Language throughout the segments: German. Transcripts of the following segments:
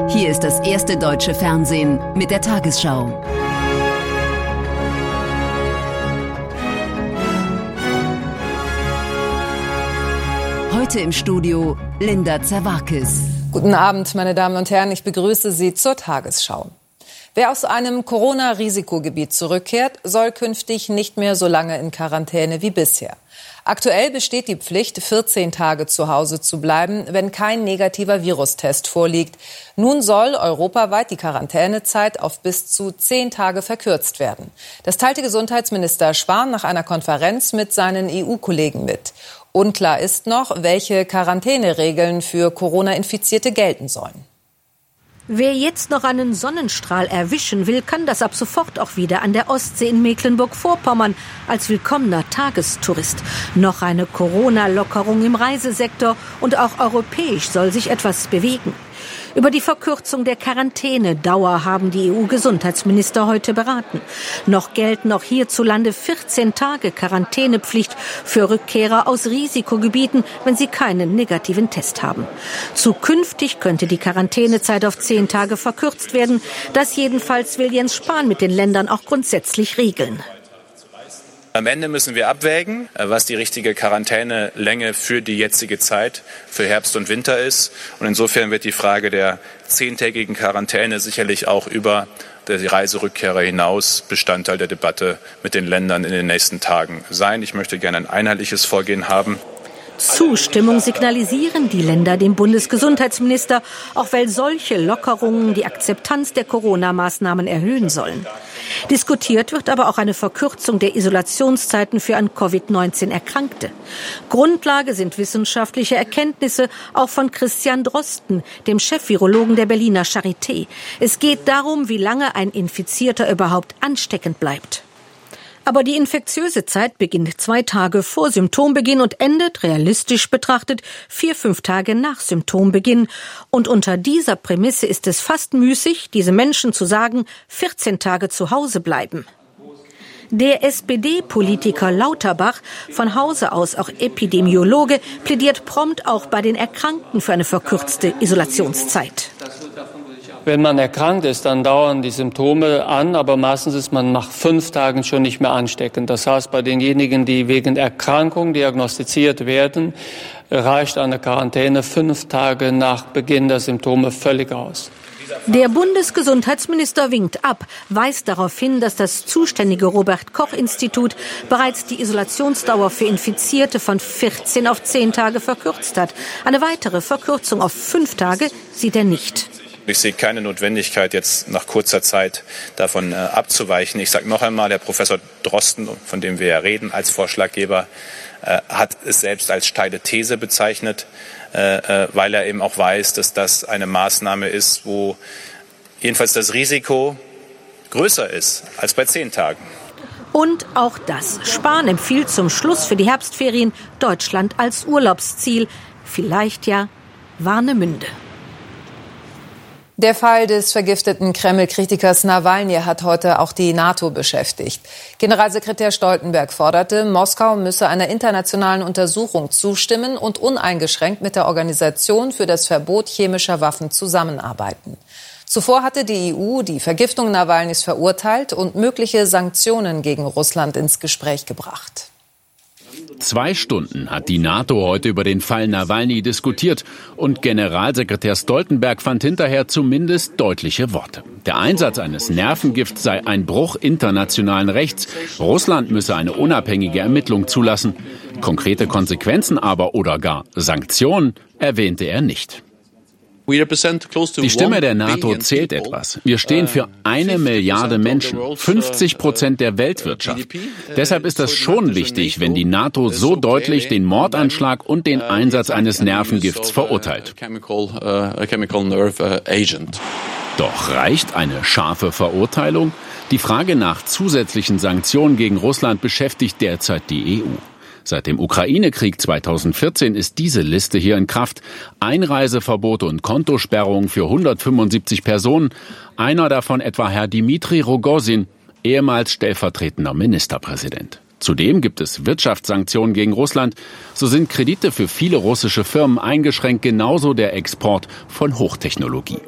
Hier ist das erste deutsche Fernsehen mit der Tagesschau. Heute im Studio Linda Zerwakis. Guten Abend, meine Damen und Herren, ich begrüße Sie zur Tagesschau. Wer aus einem Corona-Risikogebiet zurückkehrt, soll künftig nicht mehr so lange in Quarantäne wie bisher. Aktuell besteht die Pflicht, 14 Tage zu Hause zu bleiben, wenn kein negativer Virustest vorliegt. Nun soll europaweit die Quarantänezeit auf bis zu 10 Tage verkürzt werden. Das teilte Gesundheitsminister Spahn nach einer Konferenz mit seinen EU-Kollegen mit. Unklar ist noch, welche Quarantäneregeln für Corona-Infizierte gelten sollen. Wer jetzt noch einen Sonnenstrahl erwischen will, kann das ab sofort auch wieder an der Ostsee in Mecklenburg-Vorpommern als willkommener Tagestourist. Noch eine Corona-Lockerung im Reisesektor und auch europäisch soll sich etwas bewegen. Über die Verkürzung der Quarantänedauer haben die EU-Gesundheitsminister heute beraten. Noch gelten auch hierzulande 14 Tage Quarantänepflicht für Rückkehrer aus Risikogebieten, wenn sie keinen negativen Test haben. Zukünftig könnte die Quarantänezeit auf 10 Tage verkürzt werden. Das jedenfalls will Jens Spahn mit den Ländern auch grundsätzlich regeln. Am Ende müssen wir abwägen, was die richtige Quarantänelänge für die jetzige Zeit, für Herbst und Winter ist. Und insofern wird die Frage der 10-tägigen Quarantäne sicherlich auch über die Reiserückkehrer hinaus Bestandteil der Debatte mit den Ländern in den nächsten Tagen sein. Ich möchte gerne ein einheitliches Vorgehen haben. Zustimmung signalisieren die Länder dem Bundesgesundheitsminister, auch weil solche Lockerungen die Akzeptanz der Corona-Maßnahmen erhöhen sollen. Diskutiert wird aber auch eine Verkürzung der Isolationszeiten für an Covid-19 Erkrankte. Grundlage sind wissenschaftliche Erkenntnisse, auch von Christian Drosten, dem Chefvirologen der Berliner Charité. Es geht darum, wie lange ein Infizierter überhaupt ansteckend bleibt. Aber die infektiöse Zeit beginnt 2 Tage vor Symptombeginn und endet, realistisch betrachtet, 4-5 Tage nach Symptombeginn. Und unter dieser Prämisse ist es fast müßig, diese Menschen zu sagen, 14 Tage zu Hause bleiben. Der SPD-Politiker Lauterbach, von Hause aus auch Epidemiologe, plädiert prompt auch bei den Erkrankten für eine verkürzte Isolationszeit. Wenn man erkrankt ist, dann dauern die Symptome an, aber meistens ist man nach 5 Tagen schon nicht mehr ansteckend. Das heißt, bei denjenigen, die wegen Erkrankung diagnostiziert werden, reicht eine Quarantäne 5 Tage nach Beginn der Symptome völlig aus. Der Bundesgesundheitsminister winkt ab, weist darauf hin, dass das zuständige Robert-Koch-Institut bereits die Isolationsdauer für Infizierte von 14 auf 10 Tage verkürzt hat. Eine weitere Verkürzung auf 5 Tage sieht er nicht. Ich sehe keine Notwendigkeit, jetzt nach kurzer Zeit davon abzuweichen. Ich sage noch einmal, Herr Professor Drosten, von dem wir ja reden, als Vorschlaggeber, hat es selbst als steile These bezeichnet, weil er eben auch weiß, dass das eine Maßnahme ist, wo jedenfalls das Risiko größer ist als bei 10 Tagen. Und auch das. Spahn empfiehlt zum Schluss für die Herbstferien Deutschland als Urlaubsziel. Vielleicht ja Warnemünde. Der Fall des vergifteten Kreml-Kritikers Nawalny hat heute auch die NATO beschäftigt. Generalsekretär Stoltenberg forderte, Moskau müsse einer internationalen Untersuchung zustimmen und uneingeschränkt mit der Organisation für das Verbot chemischer Waffen zusammenarbeiten. Zuvor hatte die EU die Vergiftung Nawalnys verurteilt und mögliche Sanktionen gegen Russland ins Gespräch gebracht. 2 Stunden hat die NATO heute über den Fall Nawalny diskutiert und Generalsekretär Stoltenberg fand hinterher zumindest deutliche Worte. Der Einsatz eines Nervengifts sei ein Bruch internationalen Rechts. Russland müsse eine unabhängige Ermittlung zulassen. Konkrete Konsequenzen aber oder gar Sanktionen erwähnte er nicht. Die Stimme der NATO zählt etwas. Wir stehen für 1 Milliarde Menschen, 50% der Weltwirtschaft. Deshalb ist es schon wichtig, wenn die NATO so deutlich den Mordanschlag und den Einsatz eines Nervengifts verurteilt. Doch reicht eine scharfe Verurteilung? Die Frage nach zusätzlichen Sanktionen gegen Russland beschäftigt derzeit die EU. Seit dem Ukraine-Krieg 2014 ist diese Liste hier in Kraft. Einreiseverbote und Kontosperrungen für 175 Personen. Einer davon etwa Herr Dmitri Rogozin, ehemals stellvertretender Ministerpräsident. Zudem gibt es Wirtschaftssanktionen gegen Russland. So sind Kredite für viele russische Firmen eingeschränkt, genauso der Export von Hochtechnologie.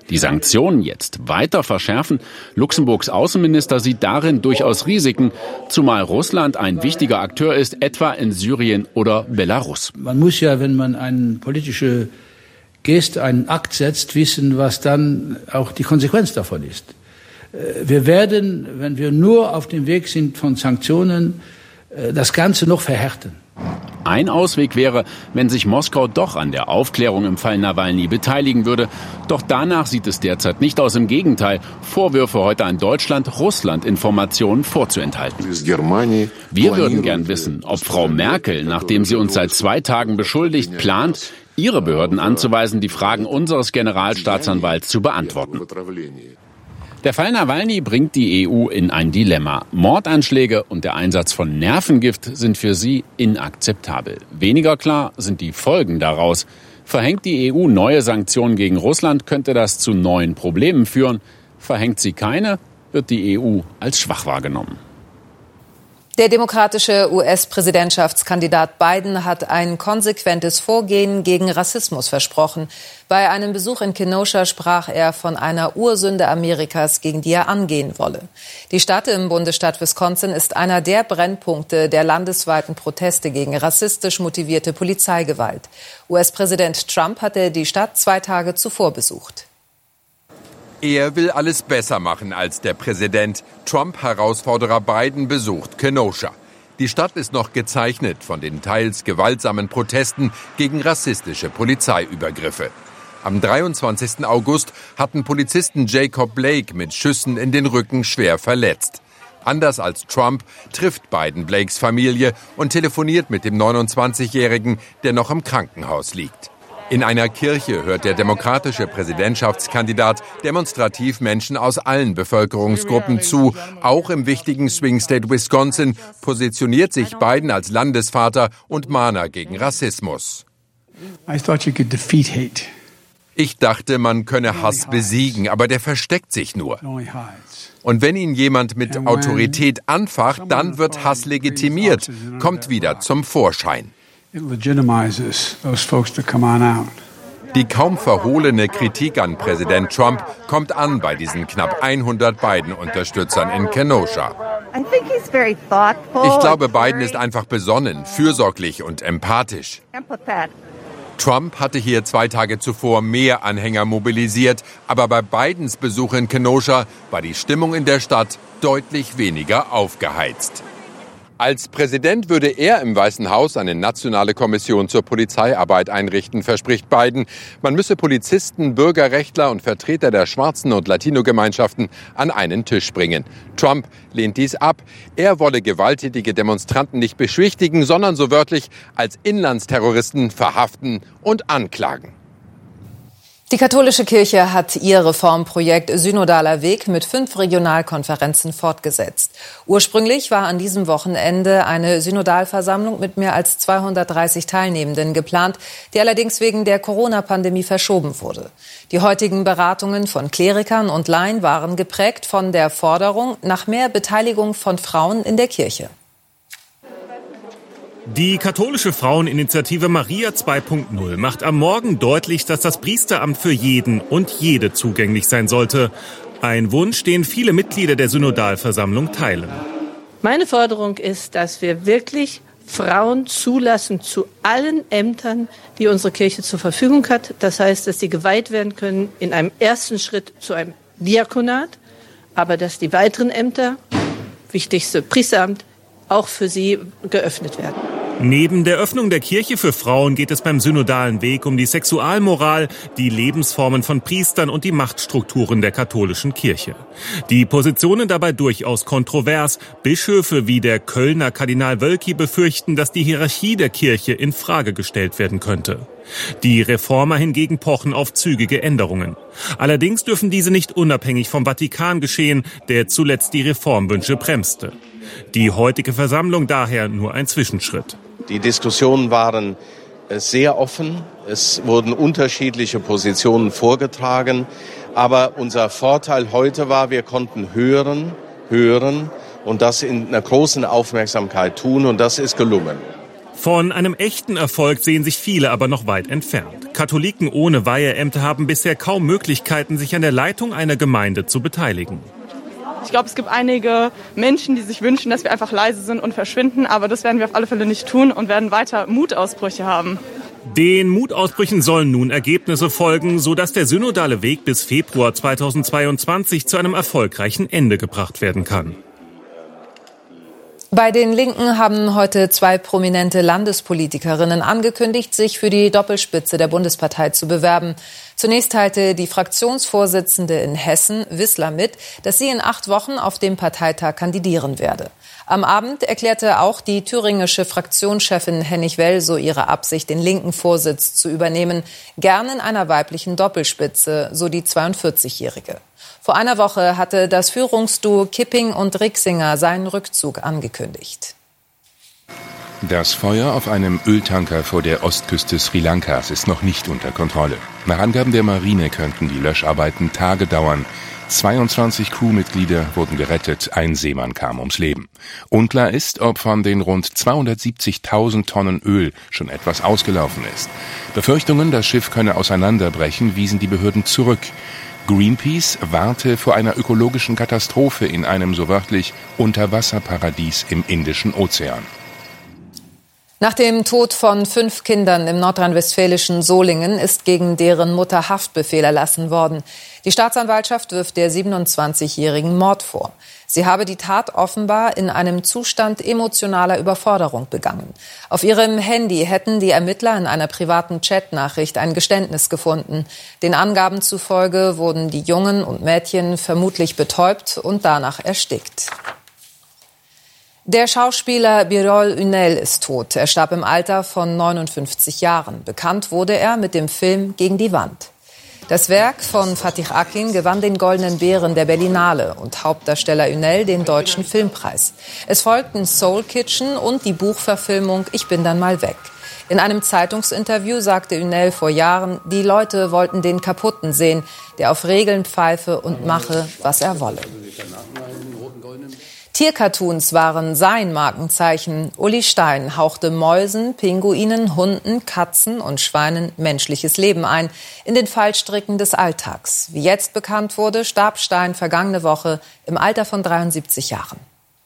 Die Sanktionen jetzt weiter verschärfen? Luxemburgs Außenminister sieht darin durchaus Risiken, zumal Russland ein wichtiger Akteur ist, etwa in Syrien oder Belarus. Man muss ja, wenn man eine politische Geste, einen Akt setzt, wissen, was dann auch die Konsequenz davon ist. Wir werden, wenn wir nur auf dem Weg sind von Sanktionen, das Ganze noch verhärten. Ein Ausweg wäre, wenn sich Moskau doch an der Aufklärung im Fall Nawalny beteiligen würde. Doch danach sieht es derzeit nicht aus. Im Gegenteil, Vorwürfe heute an Deutschland, Russland Informationen vorzuenthalten. Wir würden gern wissen, ob Frau Merkel, nachdem sie uns seit 2 Tagen beschuldigt, plant, ihre Behörden anzuweisen, die Fragen unseres Generalstaatsanwalts zu beantworten. Der Fall Nawalny bringt die EU in ein Dilemma. Mordanschläge und der Einsatz von Nervengift sind für sie inakzeptabel. Weniger klar sind die Folgen daraus. Verhängt die EU neue Sanktionen gegen Russland, könnte das zu neuen Problemen führen. Verhängt sie keine, wird die EU als schwach wahrgenommen. Der demokratische US-Präsidentschaftskandidat Biden hat ein konsequentes Vorgehen gegen Rassismus versprochen. Bei einem Besuch in Kenosha sprach er von einer Ursünde Amerikas, gegen die er angehen wolle. Die Stadt im Bundesstaat Wisconsin ist einer der Brennpunkte der landesweiten Proteste gegen rassistisch motivierte Polizeigewalt. US-Präsident Trump hatte die Stadt 2 Tage zuvor besucht. Er will alles besser machen als der Präsident. Trump-Herausforderer Biden besucht Kenosha. Die Stadt ist noch gezeichnet von den teils gewaltsamen Protesten gegen rassistische Polizeiübergriffe. Am 23. August hatten Polizisten Jacob Blake mit Schüssen in den Rücken schwer verletzt. Anders als Trump trifft Biden Blakes Familie und telefoniert mit dem 29-Jährigen, der noch im Krankenhaus liegt. In einer Kirche hört der demokratische Präsidentschaftskandidat demonstrativ Menschen aus allen Bevölkerungsgruppen zu. Auch im wichtigen Swing State Wisconsin positioniert sich Biden als Landesvater und Mahner gegen Rassismus. Ich dachte, man könne Hass besiegen, aber der versteckt sich nur. Und wenn ihn jemand mit Autorität anfacht, dann wird Hass legitimiert, kommt wieder zum Vorschein. Die kaum verhohlene Kritik an Präsident Trump kommt an bei diesen knapp 100 Biden-Unterstützern in Kenosha. Ich glaube, Biden ist einfach besonnen, fürsorglich und empathisch. Trump hatte hier 2 Tage zuvor mehr Anhänger mobilisiert, aber bei Bidens Besuch in Kenosha war die Stimmung in der Stadt deutlich weniger aufgeheizt. Als Präsident würde er im Weißen Haus eine nationale Kommission zur Polizeiarbeit einrichten, verspricht Biden. Man müsse Polizisten, Bürgerrechtler und Vertreter der schwarzen und Latino-Gemeinschaften an einen Tisch bringen. Trump lehnt dies ab. Er wolle gewalttätige Demonstranten nicht beschwichtigen, sondern so wörtlich als Inlandsterroristen verhaften und anklagen. Die katholische Kirche hat ihr Reformprojekt Synodaler Weg mit 5 Regionalkonferenzen fortgesetzt. Ursprünglich war an diesem Wochenende eine Synodalversammlung mit mehr als 230 Teilnehmenden geplant, die allerdings wegen der Corona-Pandemie verschoben wurde. Die heutigen Beratungen von Klerikern und Laien waren geprägt von der Forderung nach mehr Beteiligung von Frauen in der Kirche. Die katholische Fraueninitiative Maria 2.0 macht am Morgen deutlich, dass das Priesteramt für jeden und jede zugänglich sein sollte. Ein Wunsch, den viele Mitglieder der Synodalversammlung teilen. Meine Forderung ist, dass wir wirklich Frauen zulassen zu allen Ämtern, die unsere Kirche zur Verfügung hat. Das heißt, dass sie geweiht werden können in einem ersten Schritt zu einem Diakonat, aber dass die weiteren Ämter, wichtigste Priesteramt, auch für sie geöffnet werden. Neben der Öffnung der Kirche für Frauen geht es beim synodalen Weg um die Sexualmoral, die Lebensformen von Priestern und die Machtstrukturen der katholischen Kirche. Die Positionen dabei durchaus kontrovers. Bischöfe wie der Kölner Kardinal Wölki befürchten, dass die Hierarchie der Kirche in Frage gestellt werden könnte. Die Reformer hingegen pochen auf zügige Änderungen. Allerdings dürfen diese nicht unabhängig vom Vatikan geschehen, der zuletzt die Reformwünsche bremste. Die heutige Versammlung daher nur ein Zwischenschritt. Die Diskussionen waren sehr offen. Es wurden unterschiedliche Positionen vorgetragen. Aber unser Vorteil heute war, wir konnten hören und das in einer großen Aufmerksamkeit tun. Und das ist gelungen. Von einem echten Erfolg sehen sich viele aber noch weit entfernt. Katholiken ohne Weiheämter haben bisher kaum Möglichkeiten, sich an der Leitung einer Gemeinde zu beteiligen. Ich glaube, es gibt einige Menschen, die sich wünschen, dass wir einfach leise sind und verschwinden. Aber das werden wir auf alle Fälle nicht tun und werden weiter Mutausbrüche haben. Den Mutausbrüchen sollen nun Ergebnisse folgen, sodass der synodale Weg bis Februar 2022 zu einem erfolgreichen Ende gebracht werden kann. Bei den Linken haben heute 2 prominente Landespolitikerinnen angekündigt, sich für die Doppelspitze der Bundespartei zu bewerben. Zunächst teilte die Fraktionsvorsitzende in Hessen, Wissler, mit, dass sie in 8 Wochen auf dem Parteitag kandidieren werde. Am Abend erklärte auch die thüringische Fraktionschefin Hennig Welsow ihre Absicht, den linken Vorsitz zu übernehmen, gern in einer weiblichen Doppelspitze, so die 42-Jährige. Vor einer Woche hatte das Führungsduo Kipping und Rixinger seinen Rückzug angekündigt. Das Feuer auf einem Öltanker vor der Ostküste Sri Lankas ist noch nicht unter Kontrolle. Nach Angaben der Marine könnten die Löscharbeiten Tage dauern. 22 Crewmitglieder wurden gerettet, ein Seemann kam ums Leben. Unklar ist, ob von den rund 270.000 Tonnen Öl schon etwas ausgelaufen ist. Befürchtungen, das Schiff könne auseinanderbrechen, wiesen die Behörden zurück. Greenpeace warte vor einer ökologischen Katastrophe in einem so wörtlich Unterwasserparadies im Indischen Ozean. Nach dem Tod von 5 Kindern im nordrhein-westfälischen Solingen ist gegen deren Mutter Haftbefehl erlassen worden. Die Staatsanwaltschaft wirft der 27-Jährigen Mord vor. Sie habe die Tat offenbar in einem Zustand emotionaler Überforderung begangen. Auf ihrem Handy hätten die Ermittler in einer privaten Chatnachricht ein Geständnis gefunden. Den Angaben zufolge wurden die Jungen und Mädchen vermutlich betäubt und danach erstickt. Der Schauspieler Birol Ünel ist tot. Er starb im Alter von 59 Jahren. Bekannt wurde er mit dem Film Gegen die Wand. Das Werk von Fatih Akin gewann den Goldenen Bären der Berlinale und Hauptdarsteller Ünel den Deutschen Filmpreis. Es folgten Soul Kitchen und die Buchverfilmung Ich bin dann mal weg. In einem Zeitungsinterview sagte Ünel vor Jahren, die Leute wollten den Kaputten sehen, der auf Regeln pfeife und mache, was er wolle. Tiercartoons waren sein Markenzeichen. Uli Stein hauchte Mäusen, Pinguinen, Hunden, Katzen und Schweinen menschliches Leben ein in den Fallstricken des Alltags. Wie jetzt bekannt wurde, starb Stein vergangene Woche im Alter von 73 Jahren.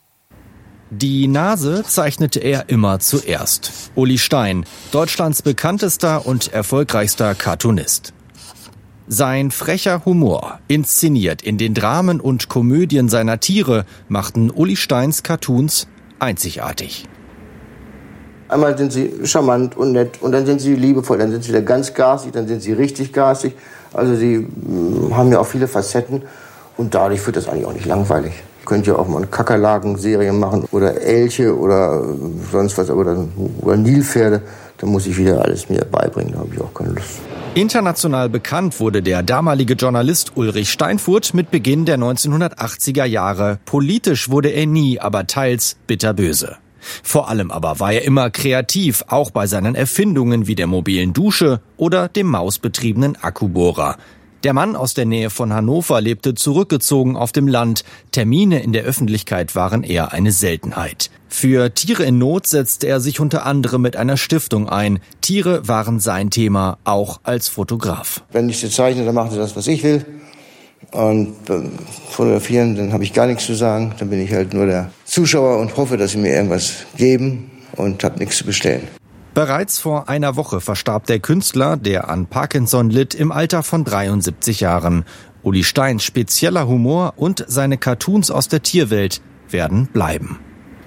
Die Nase zeichnete er immer zuerst. Uli Stein, Deutschlands bekanntester und erfolgreichster Cartoonist. Sein frecher Humor, inszeniert in den Dramen und Komödien seiner Tiere, machten Uli Steins Cartoons einzigartig. Einmal sind sie charmant und nett und dann sind sie liebevoll, dann sind sie wieder ganz garstig, dann sind sie richtig garstig. Also sie haben ja auch viele Facetten und dadurch wird das eigentlich auch nicht langweilig. Ich könnte ja auch mal eine Kakerlaken-Serie machen oder Elche oder sonst was, oder Nilpferde. Da muss ich wieder alles mir beibringen, da habe ich auch keine Lust. International bekannt wurde der damalige Journalist Ulrich Steinfurth mit Beginn der 1980er Jahre. Politisch wurde er nie, aber teils bitterböse. Vor allem aber war er immer kreativ, auch bei seinen Erfindungen wie der mobilen Dusche oder dem mausbetriebenen Akkubohrer. Der Mann aus der Nähe von Hannover lebte zurückgezogen auf dem Land. Termine in der Öffentlichkeit waren eher eine Seltenheit. Für Tiere in Not setzte er sich unter anderem mit einer Stiftung ein. Tiere waren sein Thema, auch als Fotograf. Wenn ich sie zeichne, dann machen sie das, was ich will. Und fotografieren, dann habe ich gar nichts zu sagen. Dann bin ich halt nur der Zuschauer und hoffe, dass sie mir irgendwas geben und habe nichts zu bestellen. Bereits vor einer Woche verstarb der Künstler, der an Parkinson litt, im Alter von 73 Jahren. Uli Steins spezieller Humor und seine Cartoons aus der Tierwelt werden bleiben.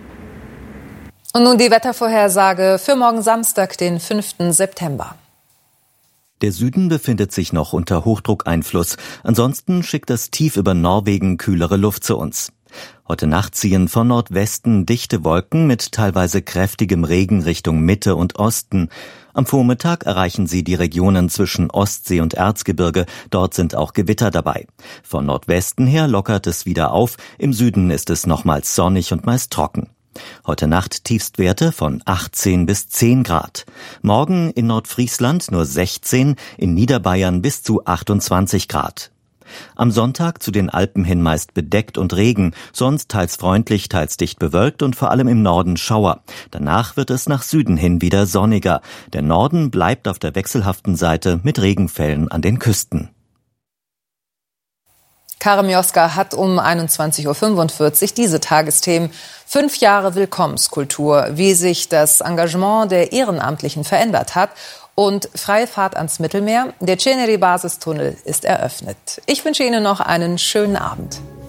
Und nun die Wettervorhersage für morgen Samstag, den 5. September. Der Süden befindet sich noch unter Hochdruckeinfluss. Ansonsten schickt das Tief über Norwegen kühlere Luft zu uns. Heute Nacht ziehen von Nordwesten dichte Wolken mit teilweise kräftigem Regen Richtung Mitte und Osten. Am Vormittag erreichen sie die Regionen zwischen Ostsee und Erzgebirge. Dort sind auch Gewitter dabei. Von Nordwesten her lockert es wieder auf. Im Süden ist es nochmals sonnig und meist trocken. Heute Nacht Tiefstwerte von 18 bis 10 Grad. Morgen in Nordfriesland nur 16, in Niederbayern bis zu 28 Grad. Am Sonntag zu den Alpen hin meist bedeckt und Regen, sonst teils freundlich, teils dicht bewölkt und vor allem im Norden Schauer. Danach wird es nach Süden hin wieder sonniger. Der Norden bleibt auf der wechselhaften Seite mit Regenfällen an den Küsten. Karin Mioska hat um 21.45 Uhr diese Tagesthemen 5 Jahre Willkommenskultur, wie sich das Engagement der Ehrenamtlichen verändert hat und freie Fahrt ans Mittelmeer. Der Ceneri-Basistunnel ist eröffnet. Ich wünsche Ihnen noch einen schönen Abend.